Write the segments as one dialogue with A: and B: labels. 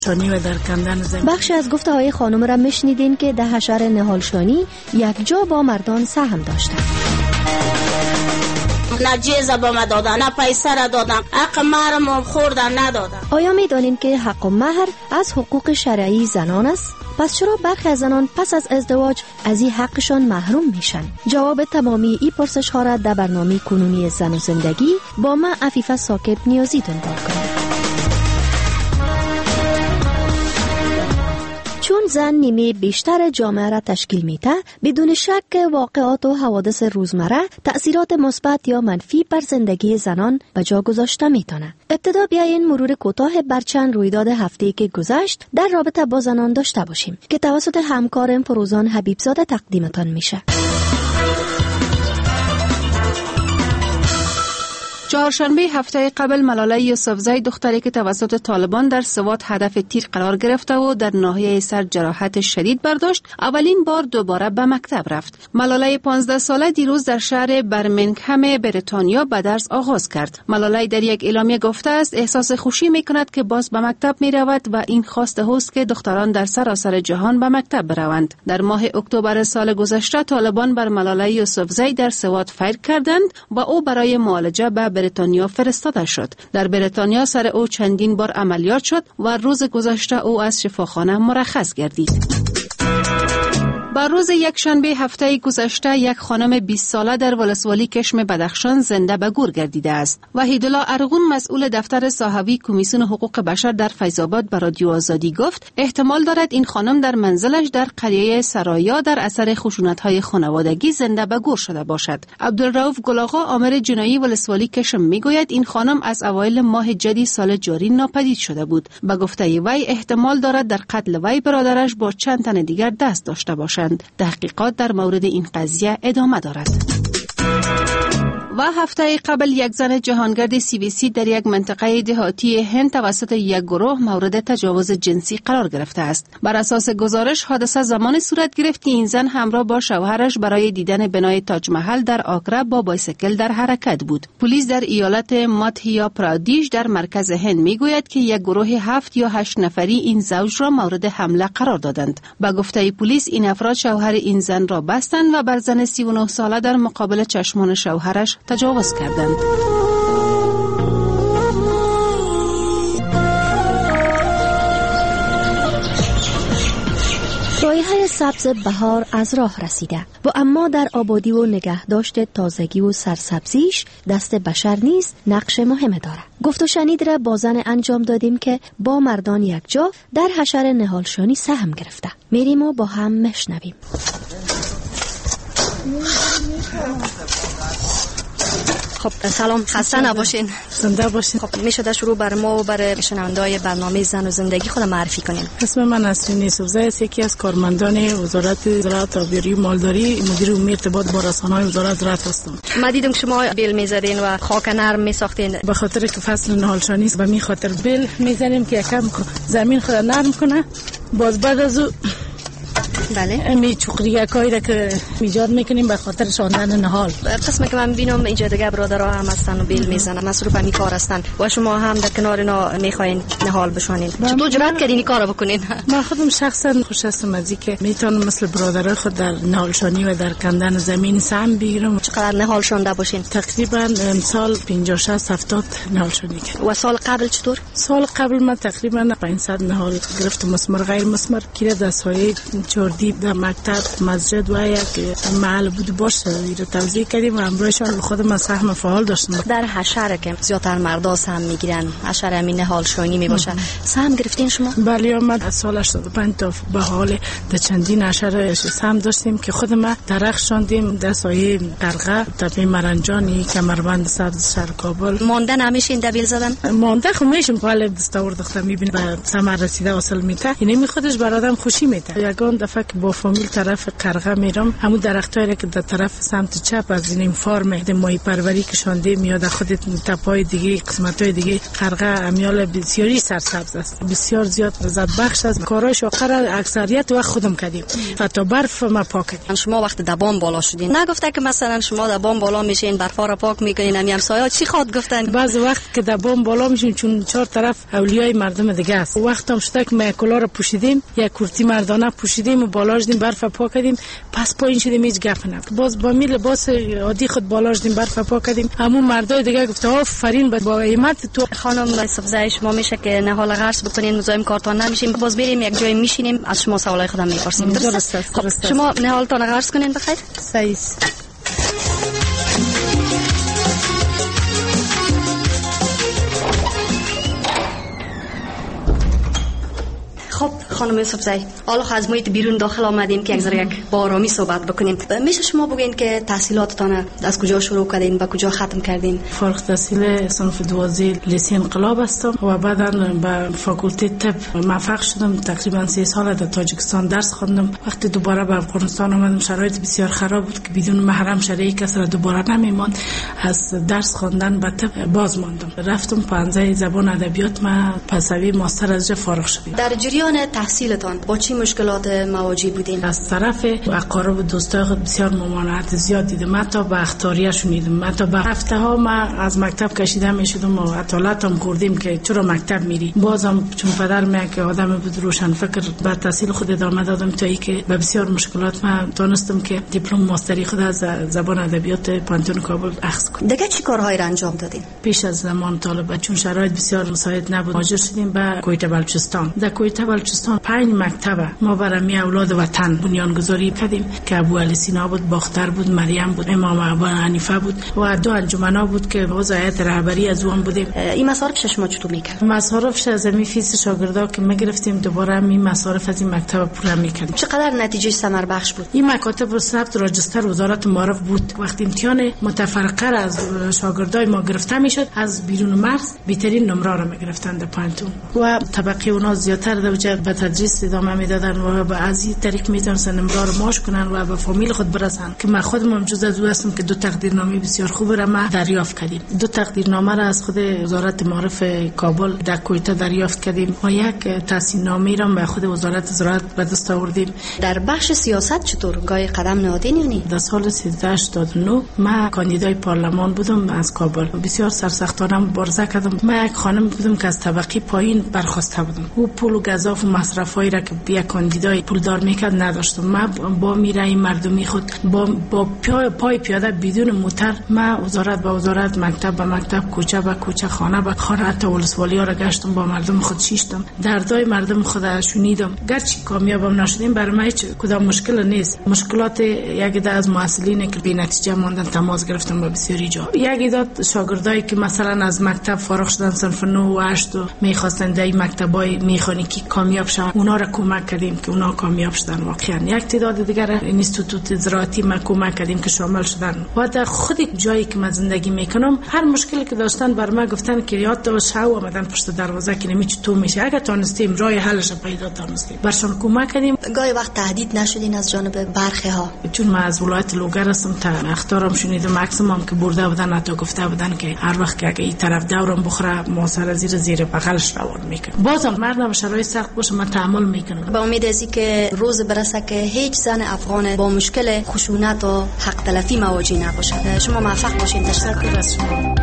A: و در کندن زمین.
B: بخشی از گفته های خانم را میشنیدین که ده حشر نهالشانی یک جا با مردان سهم داشتند.
C: نه جیزه با ما دادن، نه پیسه را دادن، حق مهرم خوردن ندادن.
B: آیا میدانین که حق و مهر از حقوق شرعی زنان است؟ پس چرا برخی از زنان پس از ازدواج از این حقشان محروم میشن؟ جواب تمامی این پرسش ها را در برنامه کنونی زن و زندگی با من عفیفه ساکب نیازی دنبال کنید. چون زن نیمه بیشتر جامعه را تشکیل میده، بدون شک واقعات و حوادث روزمره تأثیرات مثبت یا منفی بر زندگی زنان به جا گذاشته میتونه. ابتدا بیاین مرور کوتاه بر چند رویداد هفته‌ای که گذشت در رابطه با زنان داشته باشیم که توسط همکارم فروزان حبیبزاده تقدیمتان میشه.
D: چهارشنبه هفته قبل ملاله یوسفزی دختری که توسط طالبان در سوات هدف تیر قرار گرفته و در ناحیه سر جراحت شدید برداشت، اولین بار دوباره به مکتب رفت. ملاله 15 ساله دیروز در شهر برمنگهم بریتانیا به درس آغاز کرد. ملاله در یک اعلامیه گفته است احساس خوشی می‌کند که باز به مکتب می‌رود و این خواسته است که دختران در سراسر جهان به مکتب بروند. در ماه اکتبر سال گذشته طالبان بر ملاله یوسفزی در سوات فیر کردند و او برای معالجه به بریتانیا فرستاده شد. در بریتانیا سر او چندین بار عملیات شد و روز گذشته او از شفاخانه مرخص گردید. بر روز یکشنبه هفته گذشته یک خانم 20 ساله در ولسوالی کشم بدخشان زنده به گور گردیده است. وحیدالله ارغون مسئول دفتر صحوی کمیسیون حقوق بشر در فیض‌آباد به رادیو آزادی گفت احتمال دارد این خانم در منزلش در قریه سرایا در اثر خشونت‌های خانوادگی زنده به گور شده باشد. عبدالرؤوف گلاغا آمر جنایی ولسوالی کشم میگوید این خانم از اوایل ماه جدی سال جاری ناپدید شده بود. به گفته وی احتمال دارد در قتل وی برادرش با چند تن دیگر دست داشته باشد. تحقیقات در مورد این قضیه ادامه دارد. و هفته قبل یک زن جهانگرد CBC در یک منطقه دهاتی هند توسط یک گروه مورد تجاوز جنسی قرار گرفته است. بر اساس گزارش حادثه زمان صورت گرفت که این زن همراه با شوهرش برای دیدن بنای تاج محل در آگرا با بایسکل در حرکت بود. پلیس در ایالت مادهیا پرادیش در مرکز هند میگوید که یک گروه 7 یا 8 نفری این زوج را مورد حمله قرار دادند. با گفته پلیس این افراد شوهر این زن را بستند و بر زن 39 ساله در مقابل چشمان شوهرش تجاوز کردند.
B: رایحه سبز بهار از راه رسیده و اما در آبادی و نگهداشت تازگی و سرسبزیش دست بشر نیز نقش مهم داره. گفت و شنید را با زن انجام دادیم که با مردان یک جا در حشر نهالشانی سهم گرفته. میریم و با هم مشنویم. خب سلام، خسته نباشین.
A: زنده باشین.
B: خب میشه شروع بر ما و بر شنونده‌های برنامه زن و زندگی خود معرفی کنین؟
A: اسم من نسرین یوسفزی است، یکی از کارمندان وزارت زراعت آبیاری و مالداری، مدیر امور ارتباط با رسانه‌های وزارت زراعت هستم.
B: ما دیدم که شما بیل می‌زدین و خاک نرم می‌ساختین.
A: به خاطر که فصل نهالشانی است و می خاطر بیل می‌زنیم که یکم زمین خود نرم کنه. باز بعد از او
B: بله
A: می چقریکایی را که ایجاد میکنیم به خاطر شاندن نهال.
B: قسمی که من بینم اینجا دیگه برادرها هم هستن و بیل میزنن، مصروف همین کار هستن و شما هم در کنار اینا میخواین نهال بشونین. چطور جرأت کردین این کارو بکنین؟
A: من خودم شخصا خوش هستم از اینکه میتونم مثل برادرای خود در نهالشانی و در کندن زمین سهم بگیرم.
B: چقدر نهال شونده باشین؟
A: تقریبا امسال 50 60 70 نهالشانی کردم.
B: و سال قبل چطور؟
A: سال قبل من تقریبا 500 نهال گرفتم، مسمر غیر مسمر که در سایه چردی در مکتب مسجد و یک محل بود باشه رو توزیع کردیم و همراهشان خودم از سهم فعال داشتم.
B: در حشره که زیادتر مردا سهم میگیرن، حشره همین نهالشانی میباشه، سهم گرفتین شما؟
A: بله، ما از سال 85 تا به حال در چندین حشره سهم داشتیم که خود ما درخت شاندیم در سایه قرقه، تپه مرنجانی، کمربند سبز شهر کابل.
B: ماندن همیشه این دبیل زدن؟
A: مانده خو میشم حال دستور دختم میبینه به ثمر رسیده اصل میته، یعنی می خودش بر آدم خوشی میده. یگان دفعه دفعه که با فامیل طرف قرغه میرم، همون درختایی که در طرف سمت چپ از این فارم ماهی پروری که شانده میاد خودت تپای دیگه قسمتای دیگه قرغه امیال بسیاری سرسبز است، بسیار زیاد لذت بخش است. کارایش آخر اکثریت وقت خودم کردیم، حتی برف ما پاک کردیم.
E: شما وقت در بام بالا شدین نگفته که مثلا شما در بام بالا میشین برفا را پاک میکنین همسایه‌ها چی خواد گفتن؟
A: بعض وقت که در بام بالا میشیم چون چهار طرف اولیای مردم دیگه است، وقت هم شده که ما کلا را پوشیدیم، یک کرتی مردانه پوشیدیم و بالا شدیم برف پاک کردیم، پس پایین شدیم هیچ گپ نه. باز با می لباس عادی خود بالا شدیم برف پاک کردیم. همون مردای دیگه گفت آفرین با همت تو.
E: خانم سبزی شما میشه که نهال غرس بکنین مزاحم کارتان نمیشیم، باز بریم یک جای میشینیم از شما سوالای خودم میپرسیم. درست است. شما نهالتان غرس کنین بخیر.
A: صحیح.
E: خب خانم سبزی، حالا از محیط بیرون داخل آمدیم که یک با آرامی صحبت بکنیم. میشه شما بگین که تحصیلاتتان از کجا شروع کردین و کجا ختم کردین؟
A: فارغ التحصیل صنف 12 لیسه انقلاب هستم و بعدا به فاکولته طب موفق شدم. تقریبا 3 سال در تاجیکستان درس خواندم. وقتی دوباره به افغانستان آمدم شرایط بسیار خراب بود که بدون محرم شرعی کس را دوباره نمی‌ماند. از درس خواندن به طب باز ماندم. رفتم پانزه زبان ادبیات، ما پسوی ماستر از فارغ شدم.
E: در جریان تحصیلتان با چی مشکلات مواجه بودین؟
A: از طرف اقارب و دوستای خود بسیار ممانعت زیاد دیدم. من تا به اختاریه شدیدم. من تا به هفته ها ما از مکتب کشیده میشدم و اطالتم کردیم که چرا مکتب میری. بازم چون پدر من که آدم بود روشن فکر، بعد تحصیل خود ادامه دادم تا اینکه به بسیار مشکلات من دانستم که دیپلم ماستری خود از زبان ادبیات پانتون کابل اخذ کنم.
E: دیگه چی کارهایی را انجام دادین؟
A: پیش از زمان طالب چون شرایط بسیار مساعد نبود مهاجر شدیم به کویت بلوچستان. در کویت بلوچستان 5 مکتب ما برای اولاد وطن بنیانگذاری کردیم که ابو علی سینا بود، باختر بود، مریم بود، امام ابو حنیفه بود و 2 انجمنا بود که وضعیت رهبری از اون بودیم.
E: این مصارفش شما چطور میکرد؟
A: مصارفش از می فیس شاگردا که میگرفتیم دوباره می مصارف از این مکتب پول میکردیم.
E: چقدر نتیجه ثمر بخش بود؟
A: این مکاتب ثبت راجستر وزارت معارف بود. وقتی امتحان متفرقه از شاگردای ما گرفته میشد از بیرون مرز بهترین نمره را میگرفتند در پانتون و طبقه اونا زیاتر درجه به تدریس ادامه میدادن و به از این طریق میتونستن نمره رو ماش کنن و به فامیل خود برسن. که من خودم هم جز از هستم که 2 تقدیرنامه بسیار خوب را ما دریافت کردیم. 2 تقدیرنامه را از خود وزارت معارف کابل در کویت دریافت کردیم و یک تحصیل نامه را به خود وزارت زراعت به دست آوردیم.
E: در بخش سیاست چطور گاهی قدم نهادین یا نه؟
A: در سال 1389 من کاندیدای پارلمان بودم از کابل. بسیار سرسختانه مبارزه کردم. من یک خانم بودم که از طبقه پایین برخاسته بودم. او پول و گزاف و مصرفایی را که یک کاندیدای پولدار میکرد نداشتم. من با میرای مردمی خود با پای پیاده بدون موتر من وزارت به وزارت، مکتب به مکتب، کوچه به کوچه، خانه به خانه، حتی ولسوالی ها را گشتم، با مردم خود شیشتم، دردای مردم خود شنیدم. گرچه کامیابم نشدیم برای من هیچ کدام مشکل نیست. مشکلات یک عده از معسلین که بی نتیجه ماندن تماس گرفتم با بسیاری جا. یک عده شاگردایی که مثلا از مکتب فارغ شدن صنف 9 و 8 و میخواستن در مکتبای میخانیکی کامیاب شدن، اونا را کمک کردیم که اونا کامیاب شدن. واقعا یک تعداد دیگر اینستیتوت زراعتی ما کمک کردیم که شامل شدن. و در خود جایی که من زندگی میکنم هر مشکلی که داشتن بر ما گفتن که یاد داشت شو آمدن پشت دروازه که نمیچ تو میشه، اگه تونستیم راه حلش پیدا تونستیم برشون کمک کردیم.
E: گاهی وقت تهدید نشدین از جانب برخی ها؟
A: چون من از ولایت لوگر هستم تا اختارم شنیدم مکسیمم که برده بودن حتی گفته بودن که هر وقت که اگه این طرف دورم بخوره موثر زیر بغلش روان میکنه. بازم مردم شرایط سخت باشه من تحمل میکنم.
E: با امید ازی که روز برسه که هیچ زن افغان با مشکل خشونت و حق تلفی مواجه نباشه. شما موفق باشین.
A: تشکر از شما.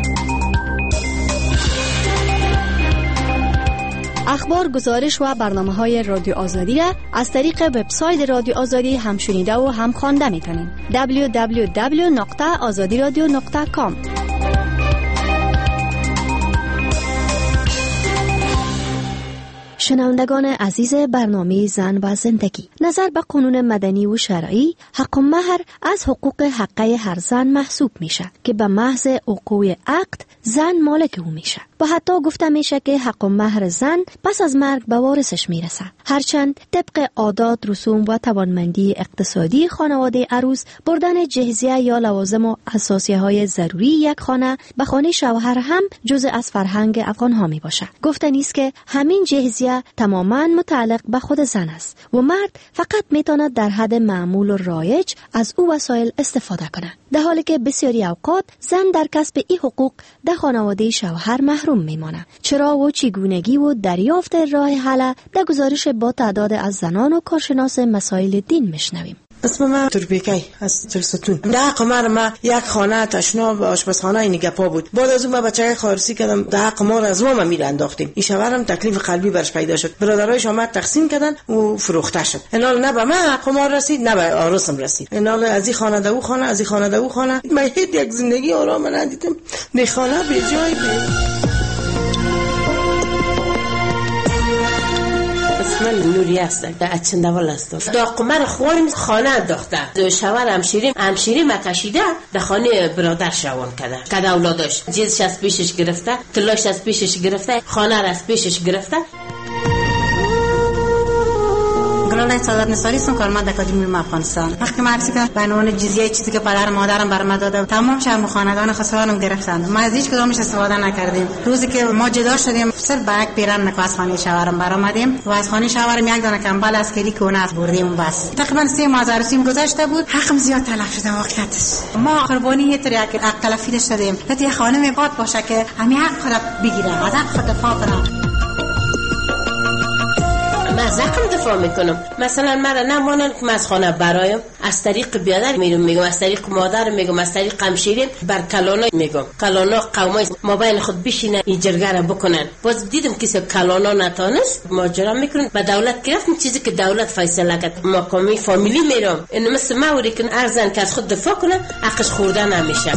B: اخبار، گزارش و برنامه‌های رادیو آزادی را از طریق وبسایت رادیو آزادی هم شنیده و هم خوانده می‌تونید. www.azadiradio.com. شنوندگان عزیز برنامه زن و زندگی، نظر به قانون مدنی و شرعی، حق مهر از حقوق حقه هر زن محسوب میشه که به محض وقوع عقد زن مالک او میشه و حتی گفته میشه که حق مهر زن پس از مرگ به وارثش میرسه. هرچند طبق عادات، رسوم و توانمندی اقتصادی خانواده عروس بردن جهیزیه یا لوازم و اساسیه های ضروری یک خانه به خانه شوهر هم جزء از فرهنگ افغان ها می باشه. گفته نیست که همین جهیزیه تربیت تماما متعلق به خود زن است و مرد فقط میتواند در حد معمول و رایج از او وسایل استفاده کند، در حالی که بسیاری اوقات زن در کسب این حقوق در خانواده شوهر محروم میماند. چرا و چگونگی و دریافت راه حل در گزارش با تعداد از زنان و کارشناس مسائل دین میشنویم.
F: اسم من تربیکی از جلستون. در قمر ما یک خانه تشنا و آشپزخانه این گپا بود. بعد از اون ما بچه‌ای خارسی کردم، در قمار از ما میره انداختیم. این شوهرم تکلیف قلبی برش پیدا شد. برادرایش آمد تقسیم کردن و فروخته شد. اینال نه به من قمار رسید نه به عروسم رسید. اینال از این خانه به اون خانه، از این خانه به اون خانه. من هیچ یک زندگی آرام ندیدم. به خانه به جای
G: من نوری هستم در اچندوال هستم. در قمر خوارم خانه انداخته. شوهر همشیری مکشیده در خانه برادر شوان کده اولادش. جیزش از پیشش گرفته، طلاش از پیشش گرفته، خانه را از پیشش گرفته.
H: گلالای سعادت نثاری سون کارمند اکادمی افغانستان. وقتی من عکس کردم بنون جزیه چیزی که پدر مادرم برام داده تمام شهر خانگان خسروانم گرفتن. ما از هیچ کدومش استفاده نکردیم. روزی که ما جدا شدیم صرف با یک پیرن نکاس خانه شوهرم برآمدیم و از خانه شوهرم یک دانه کمبل عسکری کونه از بردیم بس. تقریبا 3 ماه از عروسیم گذشته بود. حقم زیاد تلف شده واقعیتش. ما قربانی یه طریقه که حق تلفی شدیم. حتی خانم پات باشه که همین حق خود بگیره. از حق خود دفاع کنه.
G: من از حقم دفاع میکنم. مثلا مرا نمانن که من از خانه برایم از طریق بیادر میگم، از طریق مادر میگم، از طریق همشیرین بر کلانا میگم. کلانا قومای ما بین خود بشینن این جرگه را بکنن. باز دیدم کسی کلانا نتانست ماجرا میکنن. به دولت گرفتم چیزی که دولت فیصله کرد. مقامی فامیلی میرم. این مثل موری که ارزن که از خود دفاع کنه حقش خورده نمیشه.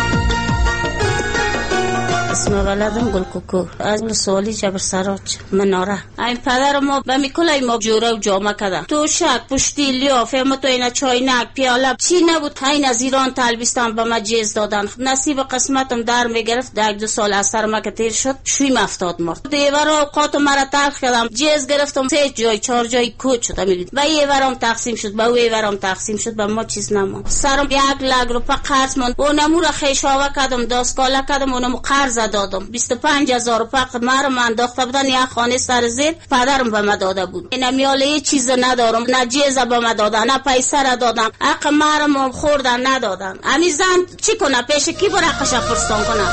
C: اسم ولدم گل کوکو از سوالی جبر سراج مناره. این پدر ما به میکلای ما جوره و جامه کده تو شک پشتی لیافه ما تو اینا چاینک پیاله چی نبود. این از ایران تلبیستان به ما جیز دادن. نصیب قسمتم در میگرفت. 1-2 سال از سر ما که تیر شد شویم افتاد مرد. دیوار اوقات مرا تلخ کردم جیز گرفتم 3 جای 4 جای کوچ شد. میبینید و ایورم تقسیم شد، با ایورم تقسیم شد، به ما چیز نموند. سرم 1 لک روپیه قرض ماند. اونمو را خیشاوه کردم داسکاله کردم اونمو قرض دادم. 25,000 روپیه مرا انداخته بودن. یک خانه سر زیر پدرم به من داده بود. اینا میاله هیچ چیز ندارم، نه جیزه به من دادن نه پیسه را دادن. حق مرا خوردن ندادن. امی زن چی کنه؟ پیش کی بر حقش پرستان کنه؟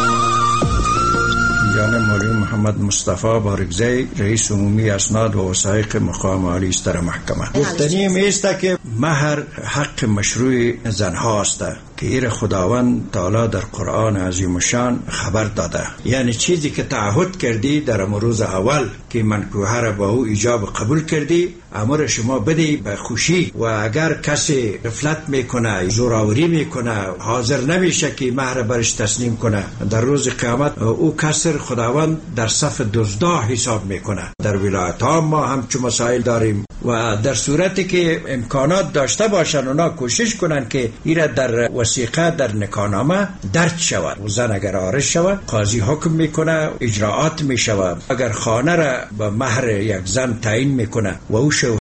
I: جناب مولوی محمد مصطفی بارگزی رئیس عمومی اسناد و وثایق مقام عالی ستر محکمه. گفتنی میسته که مهر حق مشروع زنها است که ایر خداوند تعالی در قرآن عظیم الشان خبر داده. یعنی چیزی که تعهد کردی در روز اول که منکوحه را با او ایجاب قبول کردی امر شما بدی به خوشی و اگر کسی غفلت میکنه زوراوری میکنه حاضر نمیشه که مهر برش تسلیم کنه در روز قیامت او کسر خداوند در صف دزدا حساب میکنه. در ولایت ها ما همچون مسائل داریم و در صورتی که امکانات داشته باشن اونا کوشش کنن که ایره در وثیقه در نکاحنامه درج شود و زن اگر عارض شود قاضی حکم میکنه اجراعات میشود. اگر خانه را به مهر یک زن تعیین میکنه و او